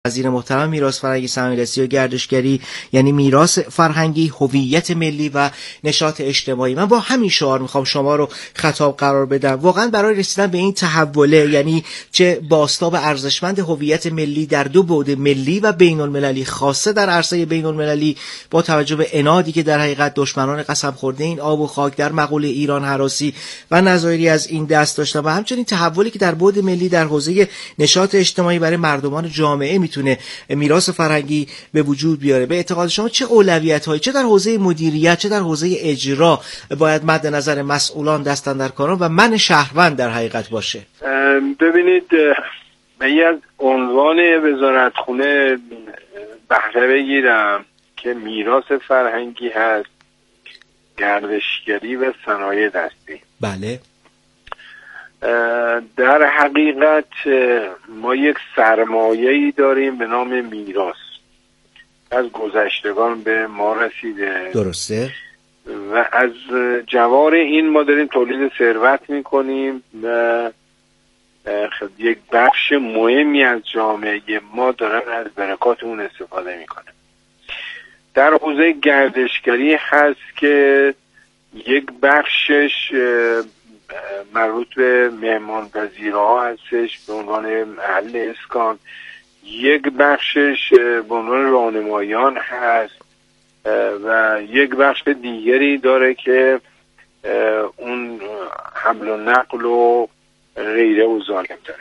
وزیر محترم میراث فرهنگی، صنایع‌دستی و گردشگری، یعنی میراث فرهنگی، هویت ملی و نشاط اجتماعی. من با همین شعار میخوام شما رو خطاب قرار بدم. واقعا برای رسیدن به این تحوله، یعنی چه بازتاب ارزشمند هویت ملی در دو بعد، ملی و بین المللی، خاصه در عرصه بین المللی، با توجه به عنادی که در حقیقت دشمنان قسم خورده این آب و خاک در مقوله ایران هراسی و نظایری از این دست داشتن، و همچنین تحولی که در بعد ملی در حوزه نشاط اجتماعی برای مردمان جامعه میتونه میراث فرهنگی به وجود بیاره، به اعتقاد شما چه اولویت‌هایی، چه در حوزه مدیریت چه در حوزه اجرا، باید مد نظر مسئولان، دستاندرکاران و من شهروند در حقیقت باشه؟ ببینید، من از عنوان وزارتخونه بهره بگیرم که میراث فرهنگی هست، گردشگری و صنایع دستی. بله. در حقیقت ما یک سرمایه‌ای داریم به نام میراث، از گذشتگان به ما رسیده. درسته. و از جوار این ما داریم تولید ثروت میکنیم و یک بخش مهمی از جامعه ما دارن از برکات اون استفاده میکنه. در حوزه گردشگری هست که یک بخشش مربوط به مهمانپذیرها هستش به عنوان محل اسکان، یک بخشش به عنوان راهنمایان هست و یک بخش دیگری داره که اون حمل و نقل و غیره و ظالم داره.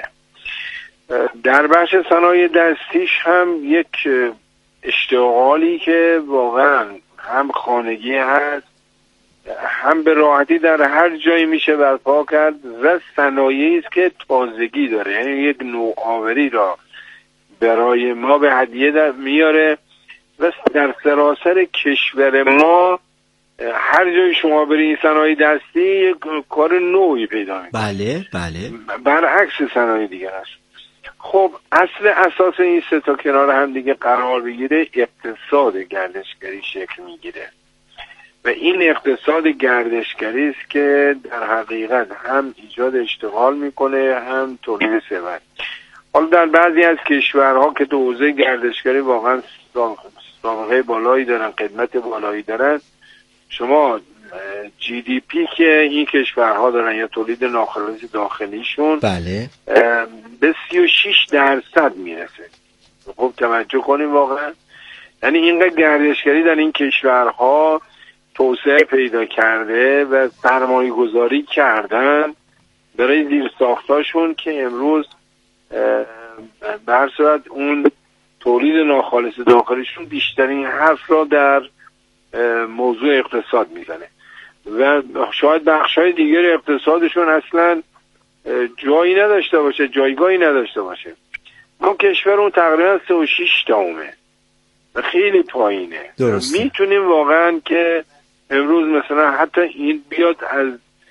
در بخش صنایع دستیش هم یک اشتغالی که واقعا هم خانگی هست، هم به راحتی در هر جایی میشه برپا کرد و صنایعی است که تازگی داره، یعنی یک نوآوری را برای ما به هدیه میاره و در سراسر کشور ما هر جای شما بری این صنایع دستی یک کار نوعی پیدا میکنه. بله بله. برعکس صنایع دیگر است. خب اصل اساس این سه تا کنار هم دیگه قرار بگیره، اقتصاد گردشگری شکل میگیره و این اقتصاد گردشگری است که در حقیقت هم ایجاد اشتغال میکنه هم تولید ثروت. حالا در بعضی از کشورها که تو حوزه گردشگری واقعا سابقه بالایی دارن، خدمت بالایی دارن، شما جی دی پی که این کشورها دارن یا تولید ناخالص داخلیشون بله به 36% میرسه. خب توجه کنیم واقعا، یعنی اینقدر گردشگری در این کشورها توسعه پیدا کرده و سرمایه گذاری کردن برای زیرساختاشون که امروز به هر صورت اون تولید ناخالص داخلیشون بیشترین حرف را در موضوع اقتصاد میزنه و شاید بخشای دیگر اقتصادشون اصلا جایی نداشته باشه، جایگاهی نداشته باشه. ما کشور اون تقریبا 36 تامه و خیلی پایینه. میتونیم واقعا که امروز مثلا حتی این بیاد از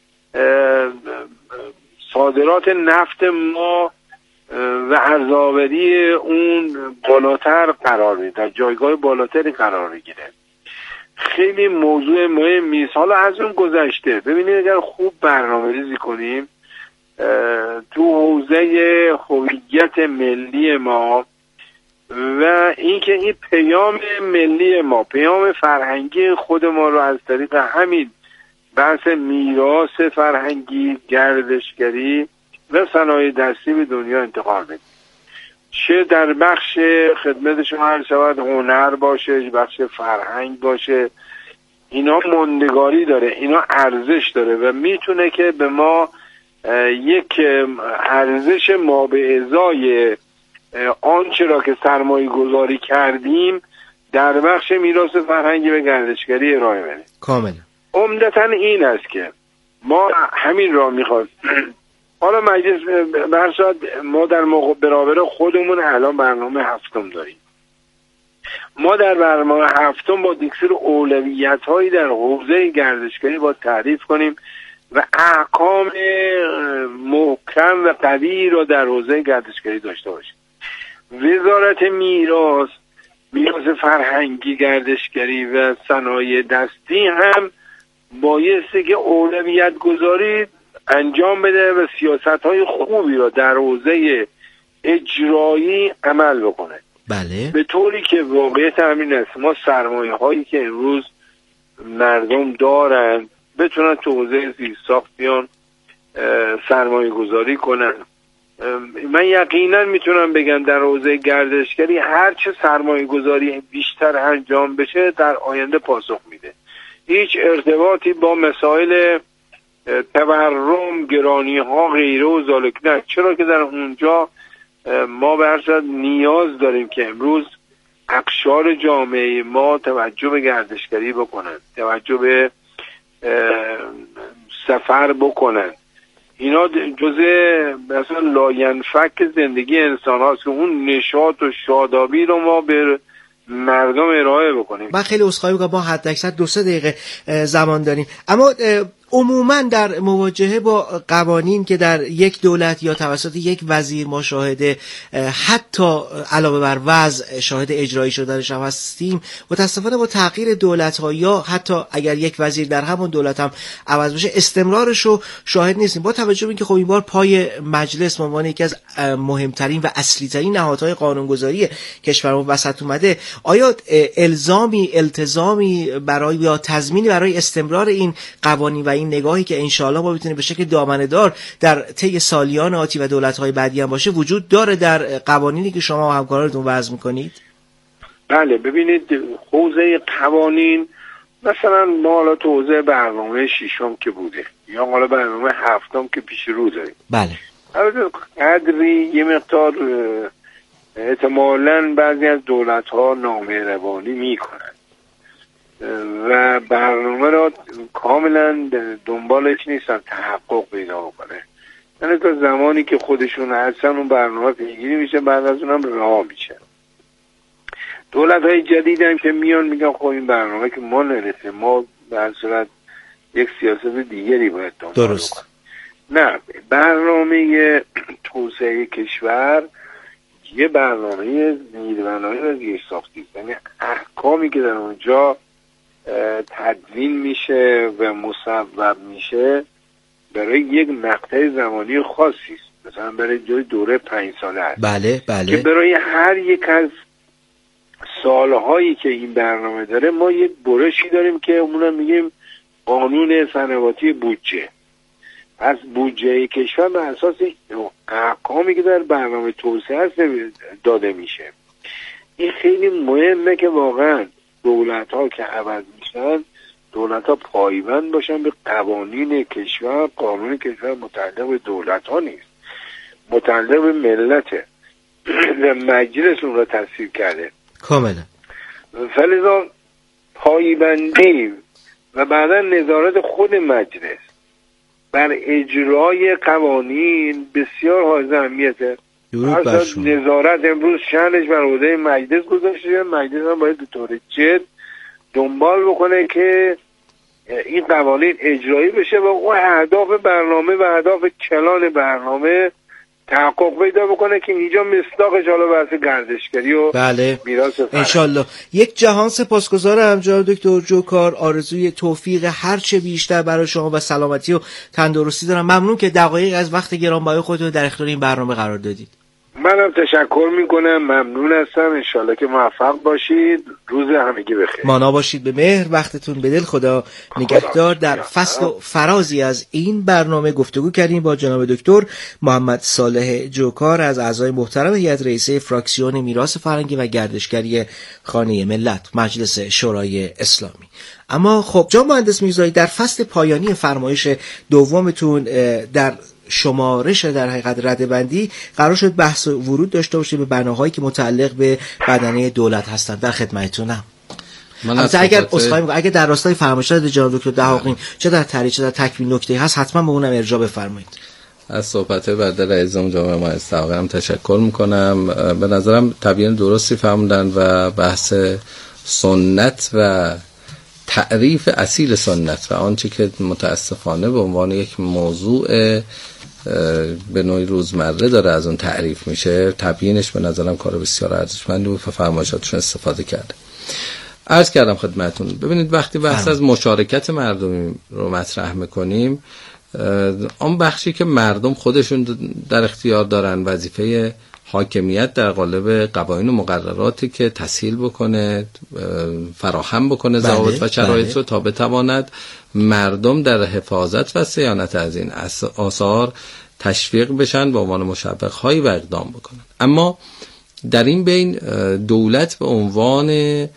صادرات نفت ما و ارزآوری اون بالاتر قرار بگیره، در جایگاه بالاتری قرار بگیره. خیلی موضوع مهمی است. حالا از اون گذشته ببینید اگر خوب برنامه‌ریزی کنیم تو حوزه هویت ملی ما و اینکه این پیام ملی ما، پیام فرهنگی خود ما رو از طریق همین بحث میراث فرهنگی، گردشگری و صنایع دستی به دنیا انتقال بدیم، چه در بخش خدمت شما هر شود هنر باشه، بخش فرهنگ باشه، اینا ماندگاری داره، اینا ارزش داره و میتونه که به ما یک ارزش ما به ازای آنچه را که سرمایه گذاری کردیم در بخش میراث فرهنگی و گردشگری ارائه بده. کاملا. عمدتاً این است که ما همین را میخوایم. حالا مجلس برصد ما در برابر خودمون الان برنامه هفتم داریم. ما در برنامه هفتم با دیکسر اولویت هایی در حوزه گردشگری با تعریف کنیم و احکام محکم و قوی را در حوزه گردشگری داشته باشیم. وزارت میراث فرهنگی، گردشگری و صنایع دستی هم بایسته که اولویت گذاری انجام بده و سیاست های خوبی را در حوزه اجرایی عمل بکنه. بله. به طوری که واقعیت همین است، ما سرمایه هایی که امروز مردم دارن بتونن تو حوزه زیرساخت بیان سرمایه گذاری کنن. من یقینا میتونم بگم در حوزه گردشگری هر چه سرمایه گذاری بیشتر انجام بشه در آینده پاسخ میده. هیچ ارتباطی با مسائل تورم، گرانی ها غیره و ذالک نه، چرا که در اونجا ما به هر صورت نیاز داریم که امروز اقشار جامعه ما توجه به گردشگری بکنن، توجه به سفر بکنن. اینا جزء مثلا لاینفک زندگی انسان هاست که اون نشاط و شادابی رو ما به مردم ارائه بکنیم. من خیلی عذرخواهی می‌کنم، ما حداکثر 2-3 دقیقه زمان داریم، اما عموما در مواجهه با قوانین که در یک دولت یا توسط یک وزیر ما شاهد حتی علاوه بر وضع شاهد اجرایی شدنش هم هستیم، متاسفانه با تغییر دولت‌ها یا حتی اگر یک وزیر در همون دولت هم عوض بشه استمرارش رو شاهد نیستیم. با توجه به اینکه خب این بار پای مجلس به عنوان یکی از مهمترین و اصلی‌ترین نهادهای قانونگذاری کشورمون وسط اومده، آیا التزامی برای یا تضمینی برای استمرار این قوانین و این نگاهی که انشاءالله ما بتونیم به شکل دامنه‌دار در طی سالیان آتی و دولت‌های بعدی هم باشه وجود داره در قوانینی که شما و همکارانتون وضع می‌کنید؟ بله، ببینید حوزه قوانین مثلا ما حالا تو حوزه برنامه 6م که بوده یا حالا برنامه 7م که پیش رو داریم، بله قدری یه مقدار احتمالاً بعضی از دولت‌ها نامهربانی می‌کنن و برنامه را کاملا دنبالش نیستن تحقق پیدا کنه. یعنی تا زمانی که خودشون هستن اون برنامه پیگیری میشه، بعد از اونم رها میشه. دولت‌های جدید هم که میان میگن خب این برنامه که ما نرسه، ما به هر صورت یک سیاست دیگری باید دنبال کنیم. نه، برنامه توسعه کشور یه برنامه زیربنایی و زیرساختی است، یعنی احکامی که در اونجا تدوین میشه و مصوب میشه برای یک مقطع زمانی خاصی است، مثلا برای دوره 5 ساله است. بله که برای هر یک از سالهایی که این برنامه داره ما یک برشی داریم که اونم میگیم قانون سنواتی بودجه. پس بودجه کشور به اساس احکامی که در برنامه توسعه هست داده میشه. این خیلی مهمه که واقعا دولت ها که عوض میشن، دولت ها پایبند باشن به قوانین کشور. قانون کشور متعلق به دولت ها نیست، متعلق به ملته و مجلس اون را تصویب کرده کاملا. فلذا پایبندی و بعدا نظارت خود مجلس بر اجرای قوانین بسیار حائز اهمیته. نظارت امروز شأنش بر عهده مجلس گذاشته، مجلس هم باید به طور جد دنبال بکنه که این قوانین اجرایی بشه و اون اهداف برنامه و اهداف کلان برنامه تحقق پیدا بکنه که اینجا مصداقش حالا بحث گردشگری و بله میراث انشالله. یک جهان سپاسگزارم جناب دکتر جوکار، آرزوی توفیق هرچه بیشتر برای شما و سلامتی و تندرستی دارم. ممنون که دقایق از وقت گرانبهای خودتون در اختیار این برنامه قرار دادید. منم تشکر میکنم، ممنون هستم. انشالله که موفق باشید. روز همگی بخیر. مانا باشید به مهر. وقتتون به دل. خدا نگهدار. در فصل و فرازی از این برنامه گفتگو کردیم با جناب دکتر محمد صالح جوکار از اعضای محترم هیئت رئیسه فراکسیون میراث فرهنگی و گردشگری خانه ملت مجلس شورای اسلامی. اما خب جناب مهندس میرزایی، در فصل پایانی فرمایش دومتون در شمارش در حقیقت ردبندی قرار شد بحث ورود داشته باشه به بناهایی که متعلق به بدنه دولت هستند. در خدمتتونم. اگر در راستای فرمایشات جناب دکتر دهاقین چه در تعریف چه در تکمیل نکته هست حتما به اونم ارجاع بفرمایید. از صحبت بعد رئیسم جناب مهندس دهاقین تشکر میکنم. به نظرم تبیین درستی فرمودن و بحث سنت و تعریف اصیل سنت و آنچه که متاسفانه به عنوان یک موضوع به نوعی روزمره داره از اون تعریف میشه، تبیینش به نظرم کار بسیار ارزشمندی بود و فرمایشاتشون استفاده کرده. عرض کردم خدمتون، ببینید وقتی بحث از مشارکت مردمی رو مطرح میکنیم، آن بخشی که مردم خودشون در اختیار دارن، وظیفه حاکمیت در قالب قوانین و مقرراتی که تسهیل بکنه، فراهم بکنه ضوابط و شرایط رو تا بتواند مردم در حفاظت و صیانت از این آثار تشویق بشن، به عنوان مشوق‌هایی و اقدام بکنن. اما در این بین دولت به عنوان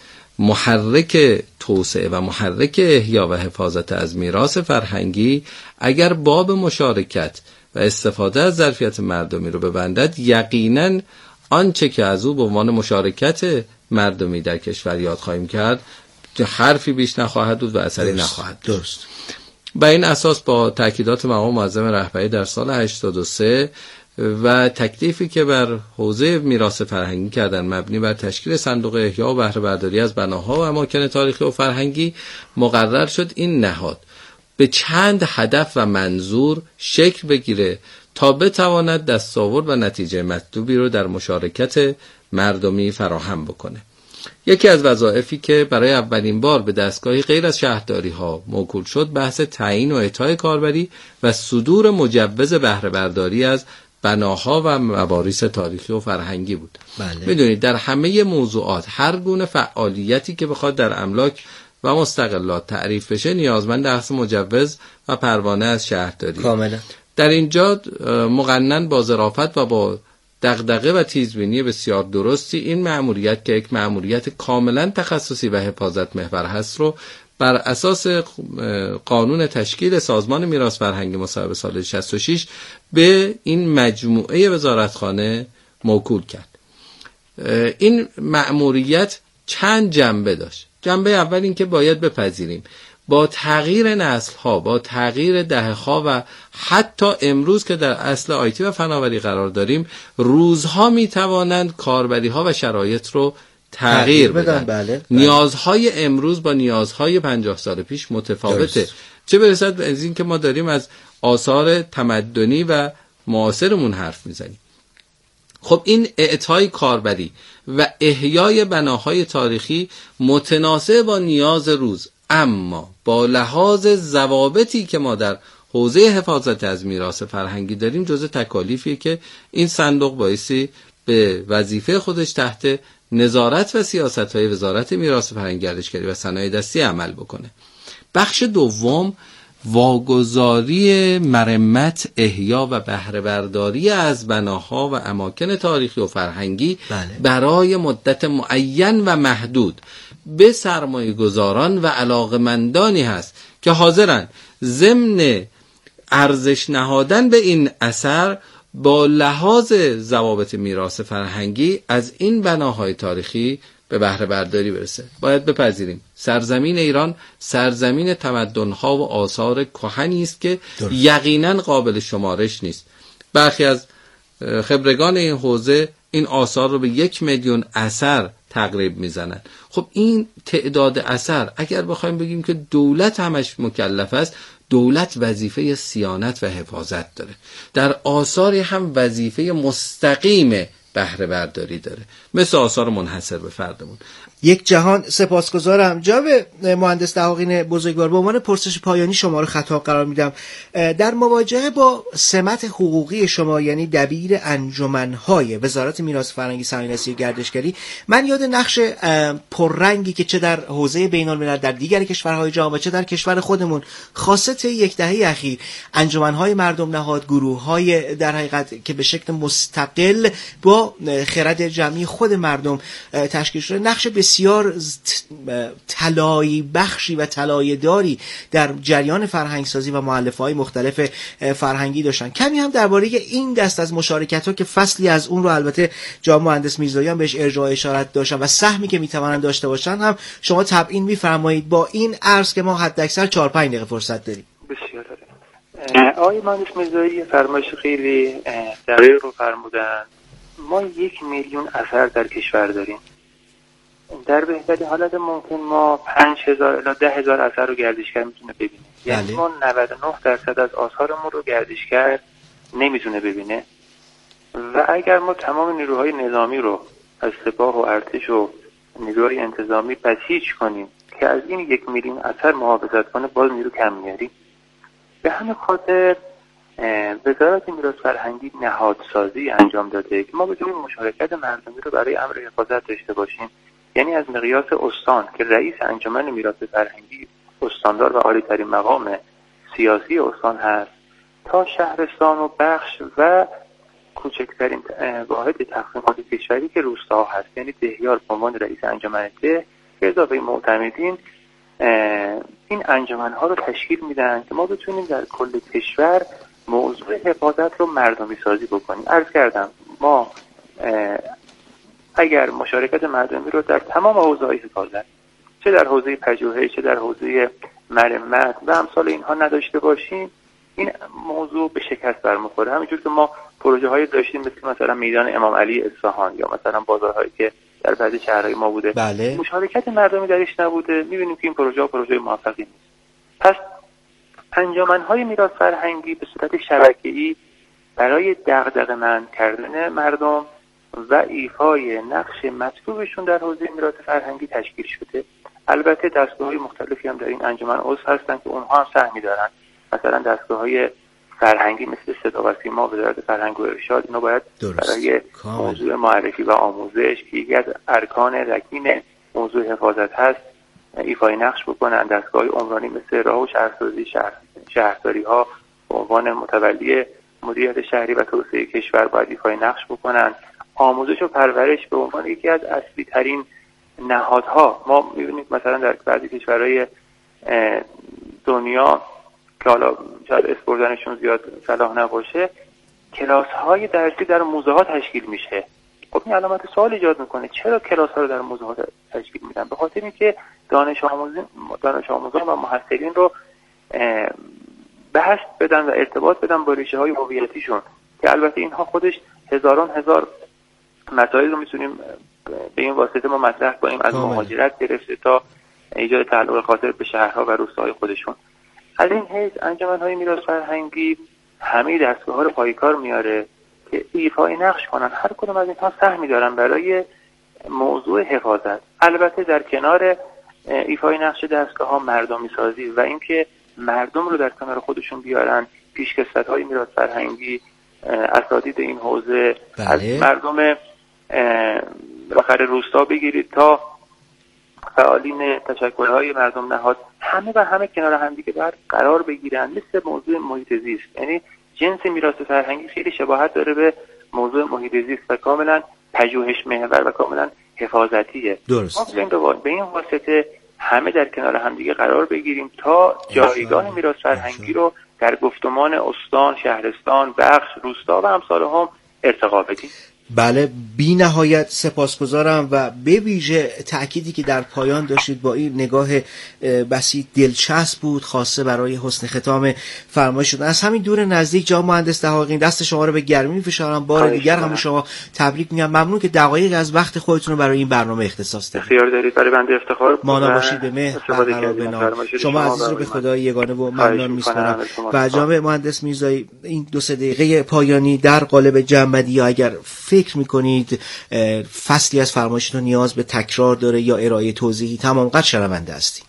محرک توسعه و محرک احیا و حفاظت از میراث فرهنگی اگر باب مشارکت و استفاده از ظرفیت مردمی رو ببندد، یقیناً آنچه که از او به عنوان مشارکت مردمی در کشور یاد خواهیم کرد حرفی بیش نخواهد بود و اثری نخواهد. درست. با این اساس با تاکیدات مقام معظم رهبری در سال 83 و تکلیفی که بر حوزه میراث فرهنگی کردن مبنی بر تشکیل صندوق احیا و بهره برداری از بناها و اماکن تاریخی و فرهنگی، مقرر شد این نهاد به چند هدف و منظور شکل بگیره تا بتواند دستاورد و نتیجه مطلوبی رو در مشارکت مردمی فراهم بکنه. یکی از وظایفی که برای اولین بار به دستگاهی غیر از شهرداری ها موکول شد، بحث تعیین و اعطای کاربری و صدور مجوز بهره برداری از بناها و مواریث تاریخی و فرهنگی بود. میدونید در همه موضوعات هر گونه فعالیتی که بخواد در املاک و مستقلات تعریف بشه نیازمند اخذ مجوز و پروانه از شهرداری. کاملا. در اینجا مقنن با ظرافت و با دغدغه و تیزبینی بسیار درستی این مأموریت که یک مأموریت کاملا تخصصی و حفاظت محور هست رو بر اساس قانون تشکیل سازمان میراث فرهنگی مصوب سال 66 به این مجموعه وزارتخانه موکول کرد. این مأموریت چند جنبه داشت. جنبه اول این که باید بپذیریم با تغییر نسل‌ها، با تغییر دهه‌ها و حتی امروز که در اصل آیتی و فناوری قرار داریم، روزها میتوانند کاربری‌ها و شرایط رو تغییر بدن. بله. نیازهای امروز با نیازهای 50 سال پیش متفاوته. چه برسد از این که ما داریم از آثار تمدنی و معاصرمون حرف میزنیم. خب این اعطای کاربری و احیای بناهای تاریخی متناسب با نیاز روز، اما با لحاظ ضوابطی که ما در حوزه حفاظت از میراث فرهنگی داریم، جزء تکالیفیه که این صندوق بایستی به وظیفه خودش تحت نظارت و سیاست‌های وزارت میراث فرهنگی، گردشگری و صنایع دستی عمل بکنه. بخش دوم واگذاری مرمت، احیا و بهره برداری از بناها و اماکن تاریخی و فرهنگی برای مدت معین و محدود به سرمایه گذاران و علاقمندانی هست که حاضرن ضمن ارزش نهادن به این اثر با لحاظ ضوابط میراث فرهنگی از این بناهای تاریخی به بهره برداری برسه. باید بپذیریم سرزمین ایران سرزمین تمدن‌ها و آثار کهنی است که یقینا قابل شمارش نیست. برخی از خبرگان این حوزه این آثار رو به 1 میلیون اثر تقریب میزنن. خب این تعداد اثر اگر بخوایم بگیم که دولت همش مکلف است، دولت وظیفه صیانت و حفاظت داره. در آثاری هم وظیفه مستقیم بهره برداری داره، مثل آثار منحصر به فردمون. یک جهان سپاسگزارم. جناب مهندس دهاقین بزرگوار، به عنوان پرسش پایانی شما رو خطاب قرار میدم. در مواجهه با سمت حقوقی شما، یعنی دبیر انجمن‌های وزارت میراث فرهنگی، صنایع دستی و گردشگری، من یاد نقش پررنگی که چه در حوزه بین‌الملل در دیگر کشورهای جهان و چه در کشور خودمون خاصه یک دهه اخیر انجمن‌های مردم نهاد، گروه‌های در حقیقت که به شکل مستقل با خرد جمعی خود مردم تشکیل شده، نقش بسیار طلایی بخشی و طلایه‌داری در جریان فرهنگسازی و مؤلفه‌های مختلف فرهنگی داشتن. کمی هم درباره این دست از مشارکت‌ها که فصلی از اون رو البته جناب مهندس میرزاییان بهش ارجاع اشارت داشتن و سهمی که میتوانند داشته باشن هم شما تبیین می‌فرمایید. با این عرض که ما حداکثر 4-5 دقیقه فرصت داریم. بسیار عالی. آقای مهندس میرزایی فرمایش خیلی دقیق رو فرمودن. ما 1 میلیون اثر در کشور داریم. در بهترین حالت ممکن ما 5000 الی 10000 اثر رو گردشگر میتونه ببینه. یعنی ما 99% از آثارمون رو گردشگر نمیتونه ببینه. و اگر ما تمام نیروهای نظامی رو از سپاه و ارتش و نیروهای انتظامی بسیج کنیم که از این 1 میلیون اثر محافظت کنه، باز نیرو کم میاریم. به همین خاطر وزارت میراث فرهنگی نهادسازی انجام داده که ما بتونیم مشارکت مردمی رو برای امر حفاظت داشته باشیم. یعنی از مقیاس استان که رئیس انجمن میراث فرهنگی استاندار و عالی‌ترین مقام سیاسی استان هست تا شهرستان و بخش و کوچکترین واحد تقسیمات کشوری که روستا هست، یعنی دهیار به عنوان رئیس انجمن ده به اضافه معتمدین این انجمن‌ها رو تشکیل میدن که ما بتونیم در کل کشور موضوع حفاظت رو مردمی سازی بکنیم. عرض کردم ما اگر مشارکت مردمی رو در تمام حوزه‌های حفاظت، چه در حوزه پژوهش چه در حوزه مرمت و امثال اینها نداشته باشیم، این موضوع به شکست برمیخوره. همینجور که ما پروژه‌های داشتیم مثلا میدان امام علی اصفهان یا مثلا بازارهایی که در بعضی شهرهای ما بوده، بله. مشارکت مردمی درش نبوده، می‌بینیم که این پروژه موفقی نیست. پس انجمن‌های میراث فرهنگی به صورت شبکه‌ای برای دغدغه‌مند کردن مردم و ایفای نقش مطلوبشون در حوزه میراث فرهنگی تشکیل شده. البته دستگاه‌های مختلفی هم در این انجمن عضو هستن که اونها هم سهمی دارن. مثلا دستگاه‌های فرهنگی مثل صدا و سیما، وزارت فرهنگ و ارشاد، اینا باید برای موضوع معرفی و آموزش که یکی از ارکان رکین موضوع حفاظت هست ایفای نقش بکنن. دستگاه عمرانی مثل راه و شهرسازی، شهرداری‌ها به عنوان متولی مدیریت شهری و توسعه کشور باید ایفای نقش بکنن. آموزش و پرورش به عنوان یکی از اصلی ترین نهادها، ما می‌بینیم مثلا در بعضی کشورهای دنیا که حالا شاید اسپردنشون زیاد صلاح نباشه، کلاس‌های درسی در موزه‌ها تشکیل میشه. خب این علامت سوال ایجاد میکنه چرا کلاس‌ها رو در موزه‌ها تشکیل میدن؟ به خاطر اینکه دانش آموزان و محصلین رو بحث بدن و ارتباط بدن با ریشه‌های هویتیشون، که البته اینها خودش هزاران هزار مسائل رو میتونیم به این واسطه ما مطرح کنیم، از مهاجرت گرفته تا ایجاد تعلق خاطر به شهرها و روستاهای خودشون. از این حیث انجمن‌های میراث فرهنگی همه دستگاه‌ها رو پای کار میاره که ایفای نقش کنن. هر کدوم از اینها سهمی دارن برای موضوع حفاظت. البته در کنار ایفای نقش دستگاه‌ها مردمی سازی و اینکه مردم رو در کنار خودشون بیارن، پیشکسوت‌های میراث فرهنگی، اساتید این حوزه، بله. از مردم آخر روستا بگیرید تا فعالین تشکل‌های مردم نهاد، همه کنار هم دیگه باید قرار بگیرن. مثل موضوع محیط زیست، یعنی جنس میراث فرهنگی خیلی شباهت داره به موضوع محیط زیست و کاملا پژوهش محور و کاملا حفاظتیه. درست. ما به این واسطه همه در کنار هم دیگه قرار بگیریم تا جایگاه میراث فرهنگی رو در گفتمان استان، شهرستان، بخش، روستا و امثال هم ارتقا بدیم. بله، بی نهایت سپاسگزارم و به ویژه تأکیدی که در پایان داشتید با این نگاه بسیط دلچسب بود، خاصه برای حسن ختام فرمایشتون. از همین دور نزدیک جناب مهندس دهاقین دست شما رو به گرمی می‌فشارم. بار دیگر هم شما تبریک میگم. ممنون که دقایق از وقت خودتون رو برای این برنامه اختصاص دادید. اختیار دارید، برای بنده افتخار. مانا باشید، به مهر برقرار بنام. شما عزیز رو به خدای یگانه و ممنون می‌سپارم. و جناب مهندس میرزایی، این 2-3 دقیقه پایانی در قالب جنبندی، یا اگر فکر میکنید فصلی از فرمایشتون نیاز به تکرار داره یا ارائه توضیحی، تمام قد شنونده هستیم.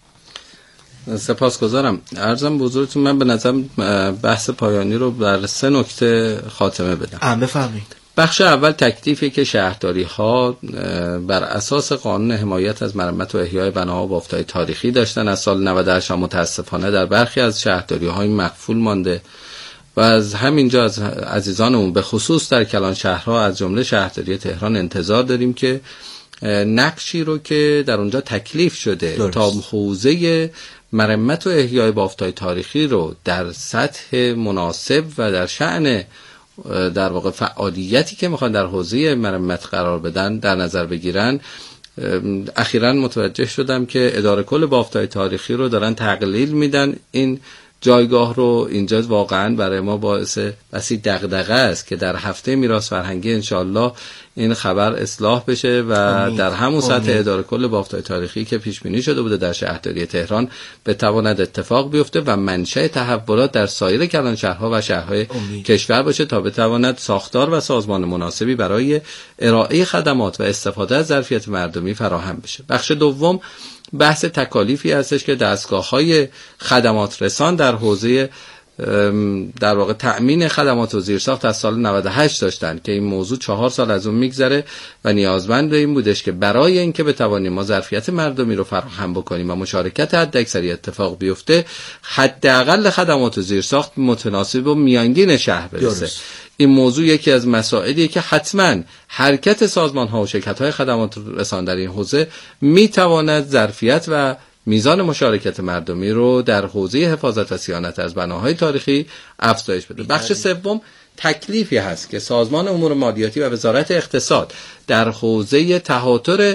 سپاسگزارم. عرضم به حضورتون، من به نظرم بحث پایانی رو در 3 نکته خاتمه بدم. بفرمایید. بخش اول تکلیفی که شهرداری ها بر اساس قانون حمایت از مرمت و احیای بناها و بافت‌های تاریخی داشتن از سال 98 متاسفانه در برخی از شهرداری های مقفول مانده و از همینجا از عزیزانمون به خصوص در کلان شهرها از جمله شهرداری تهران انتظار داریم که نقشی رو که در اونجا تکلیف شده درست. تا حوزه مرمت و احیای بافت‌های تاریخی رو در سطح مناسب و در شأن در واقع فعالیتی که میخوان در حوزه مرمت قرار بدن در نظر بگیرن. اخیراً متوجه شدم که اداره کل بافت‌های تاریخی رو دارن تقلیل میدن. این جایگاه رو اینجا واقعاً برای ما باعث بسی دغدغه است که در هفته میراث فرهنگی انشالله این خبر اصلاح بشه و در همون سطح اداره کل بافت‌های تاریخی که پیش بینی شده بوده در شهرداری تهران بتواند اتفاق بیفته و منشأ تحولات در سایر کلان شهرها و شهرهای کشور باشه تا بتواند ساختار و سازمان مناسبی برای ارائه خدمات و استفاده از ظرفیت مردمی فراهم بشه. بخش دوم بحث تکالیفی هستش که دستگاه‌های خدمات رسان در حوزه در واقع تأمین خدمات و زیرساخت از سال 98 داشتن که این موضوع 4 سال از اون میگذره و نیازمند این بودش که برای اینکه بتوانیم ما ظرفیت مردمی رو فراهم بکنیم و مشارکت حداکثری اتفاق بیفته، حداقل خدمات و زیرساخت متناسب و میانگین شهر برسه. این موضوع یکی از مسائلیه که حتما حرکت سازمان‌ها و شرکت‌های خدمات رسان در این حوزه میتواند ظرفیت و میزان مشارکت مردمی رو در حوزه حفاظت و صیانت از بناهای تاریخی افزایش بده. بخش سوم تکلیفی هست که سازمان امور مالیاتی و وزارت اقتصاد در حوزه تهاتر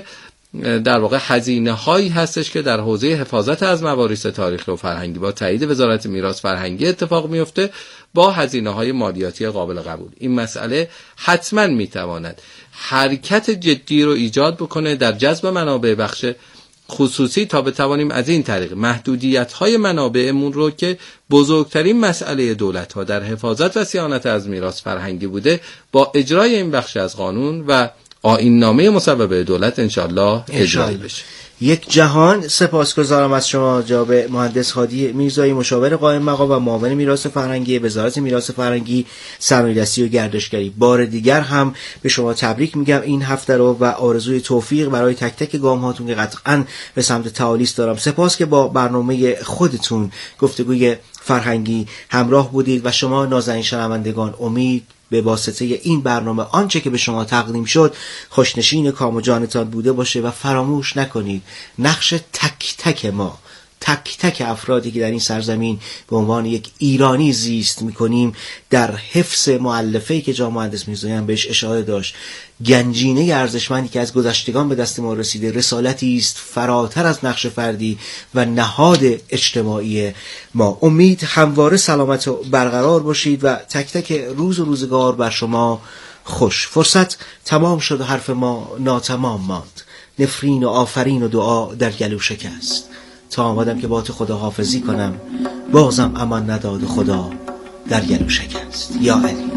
در واقع هزینه هایی هستش که در حوزه حفاظت از موارث تاریخی و فرهنگی با تایید وزارت میراث فرهنگی اتفاق میفته با هزینه های مالیاتی قابل قبول. این مسئله حتما میتواند حرکت جدی رو ایجاد بکنه در جذب منابع بخش خصوصی تا بتوانیم از این طریق محدودیت‌های منابعمون رو که بزرگترین مسئله دولت‌ها در حفاظت و صیانت از میراث فرهنگی بوده با اجرای این بخش از قانون و آیین‌نامه مصوبه دولت انشالله اجرایی بشه. یک جهان سپاسگزارم از شما جناب مهندس هادی میرزایی، مشاور قائم مقام و معاون میراث فرهنگی وزارت میراث فرهنگی، سرمایه‌دستی و گردشگری. بار دیگر هم به شما تبریک میگم این هفته رو و آرزوی توفیق برای تک تک گام‌هاتون که قطعاً به سمت تعالی دارم. سپاس که با برنامه خودتون گفتگوی فرهنگی همراه بودید و شما نازنین شنوندگان امید به واسطه این برنامه آنچه که به شما تقدیم شد خوشنشین کام و جانتان بوده باشه و فراموش نکنید نقش تک تک ما، تک تک افرادی که در این سرزمین به عنوان یک ایرانی زیست میکنیم در حفظ مؤلفه‌ای که جناب مهندس میرزایی بهش اشاره داشت، گنجینه ارزشمندی که از گذشتگان به دست ما رسیده، رسالتی است فراتر از نقش فردی و نهاد اجتماعی ما. امید همواره سلامت و برقرار باشید و تک تک روز و روزگار بر شما خوش. فرصت تمام شد و حرف ما ناتمام ماند، نفرین و آفرین و دعا در گلو شکست. تا آمدم که با تو خدا حافظی کنم، بازم امان نداد خدا در گلو شکست. یا علی.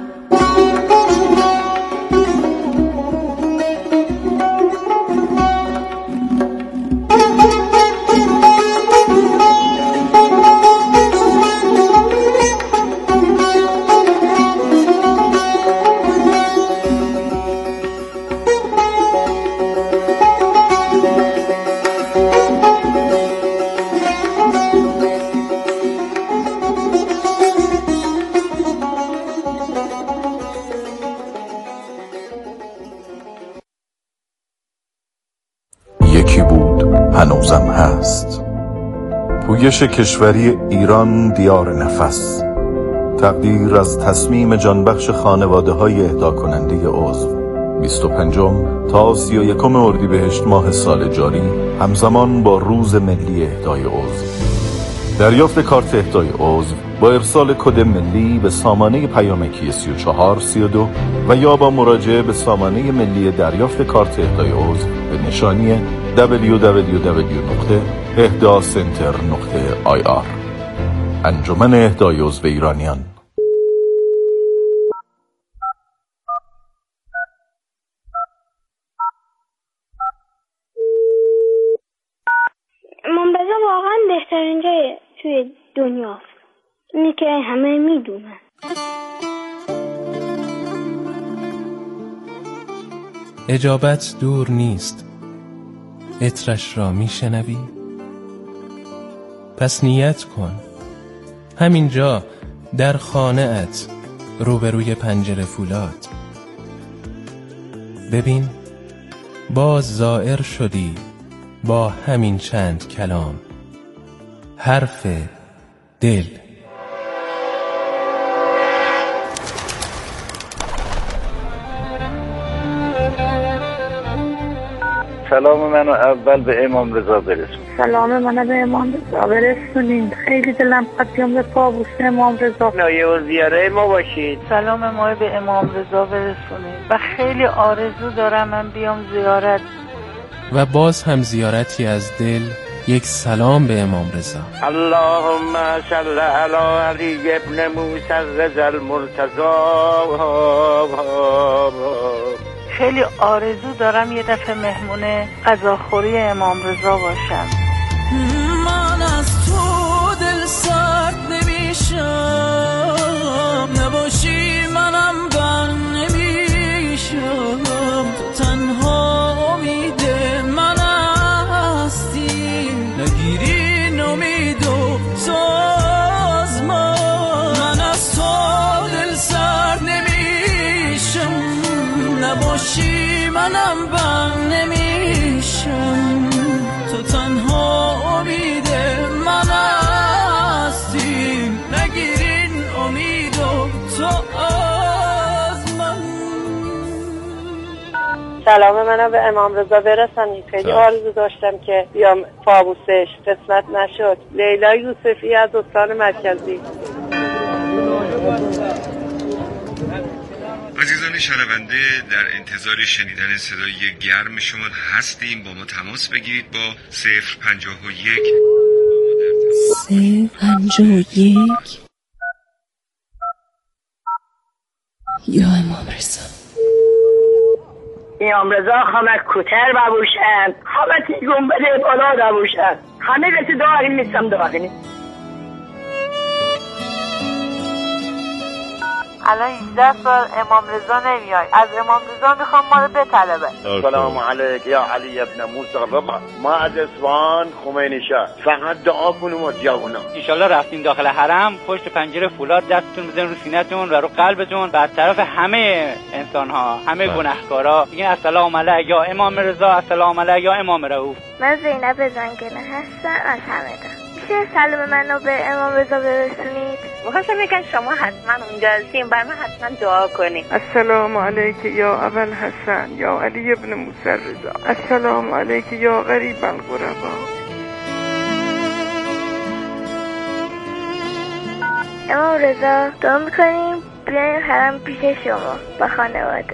هنوزم هست. پویش کشوری ایران دیار نفس. تقدیر از تصمیم جانبخش خانواده های اهدا کننده عضو 25 تا 31 اردیبهشت ماه سال جاری همزمان با روز ملی اهدای عضو. دریافت کارت اهدای عضو با ارسال کد ملی به سامانه پیامکی 3432 و یا با مراجعه به سامانه ملی دریافت کارت اهدای عضو به نشانی www.ehdacenter.ir. انجمن اهدای عضو ایرانیان. منبزه واقعا بهترین جای توی دنیاست، اینی که همه میدونن. اجابت دور نیست، عطرش را میشنوی؟ پس نیت کن همینجا در خانه ات روبروی پنجره فولاد. ببین باز زائر شدی با همین چند کلام، حرف دل. سلام منو اول به امام رضا برسون. سلام منو به امام رضا برسونید. خیلی دلم خواست بیام به پابوس امام رضا. نایه و زیاره ما باشید. سلام ما به امام رضا برسونید و خیلی آرزو دارم من بیام زیارت. و باز هم زیارتی از دل، یک سلام به امام رضا. اللهم صل علی علی ابن موسی الرضا المرتضی. خیلی آرزو دارم یه دفعه مهمون غذاخوری امام رضا باشم. من از تو دل سرد نمیشه نمیشم، نباشی منم بند نمیشم. تو تنها امید من هستی، نگیرین امید و تو از من از تو دل سر نمیشم، نباشی منم بند نمیشم. تو تنها امید من هستی، نگیرین امید و تو از من. سلام منم به امام رضا برسانید. خیلی آرزو داشتم که بیام فاووسش، قسمت نشد. لیلا یوسفی از استان مرکزی. عزیزان شنونده، در انتظار شنیدن صدای گرم شما هستیم. با ما تماس بگیرید با 051 یا امام رضا. امام رضا خامک کوتر بابوشن، خامتی گنبده بالا دابوشن. همه کسی داغین نیستم داغینی. الان 18 سال امام رضا نمیای، از امام رضا میخوام ما رو بطلبه. سلام علیک یا علی ابن موسی الرضا. ما از اصفهان خمینی شهر، فقط دعا کنیم و جوونا. ان شاء الله رفتین داخل حرم، پشت پنجره فولاد دستتون بزنین رو سینه‌تون و رو قلبتون، بر طرف همه انسان ها، همه گناهکارا بگین السلام علیک یا امام رضا، السلام علیک یا امام رؤوف. من زینب زنگنه هستم از همدان. میشه سلام منو به امام رضا برسونید؟ میخواستم بگم شما حتما اونجا هستیم، برای من حتما دعا کنید. السلام علیک یا ابا الحسن یا علی ابن موسی الرضا. السلام علیک یا غریب الغربا. امام رضا دعا میکنیم بیایم حرم پیش شما با خانواده.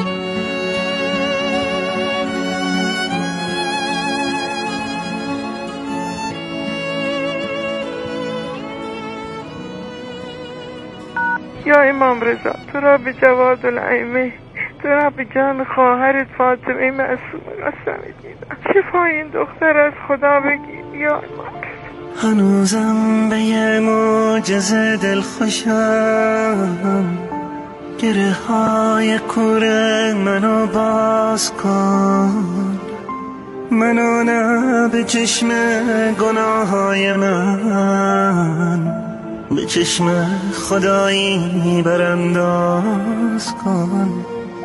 یا امام رضا، تو را به جواد الائمه، تو را به جان خواهرت فاطمه معصومه قسمت میدم، شفای این دختر از خدا بگیر یا امام رضا. هنوزم به یه معجزه دل خوشم، گره های کوره منو باز کن، منو نه به چشم گناه های من، به چشم خدایی برانداز کن.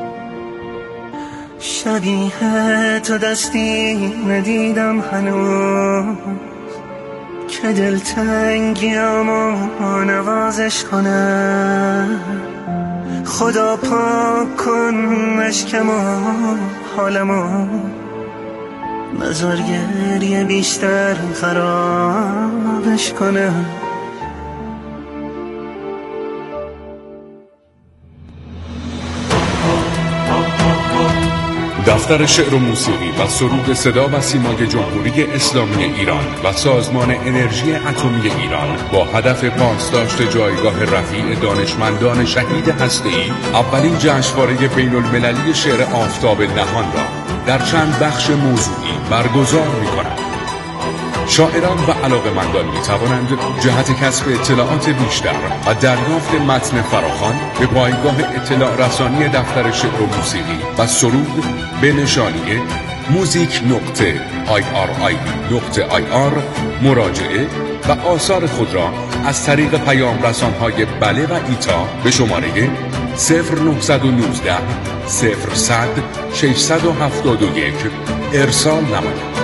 شبیه تو دستی ندیدم هنوز که دلتنگیامو نوازش کنه. خدا پاک کن مشکمو حالمو، نذار گریه بیشتر خرابش کنه. دفتر شعر و موسیقی و سرود صدا و سیمای جمهوری اسلامی ایران و سازمان انرژی اتمی ایران با هدف پاسداشت جایگاه رفیع دانشمندان شهید هسته‌ای اولین جشنواره بین المللی شعر آفتاب نهان را در چند بخش موضوعی برگزار می‌کند. شاعران و علاقه‌مندان می‌توانند جهت کسب اطلاعات بیشتر و دریافت متن فراخوان به پایگاه اطلاع رسانی دفتر شعر و موسیقی و سرود به نشانی music.irib.ir مراجعه و آثار خود را از طریق پیام رسان‌های بله و ایتا به شماره 0919 0100 671 ارسال نمایید.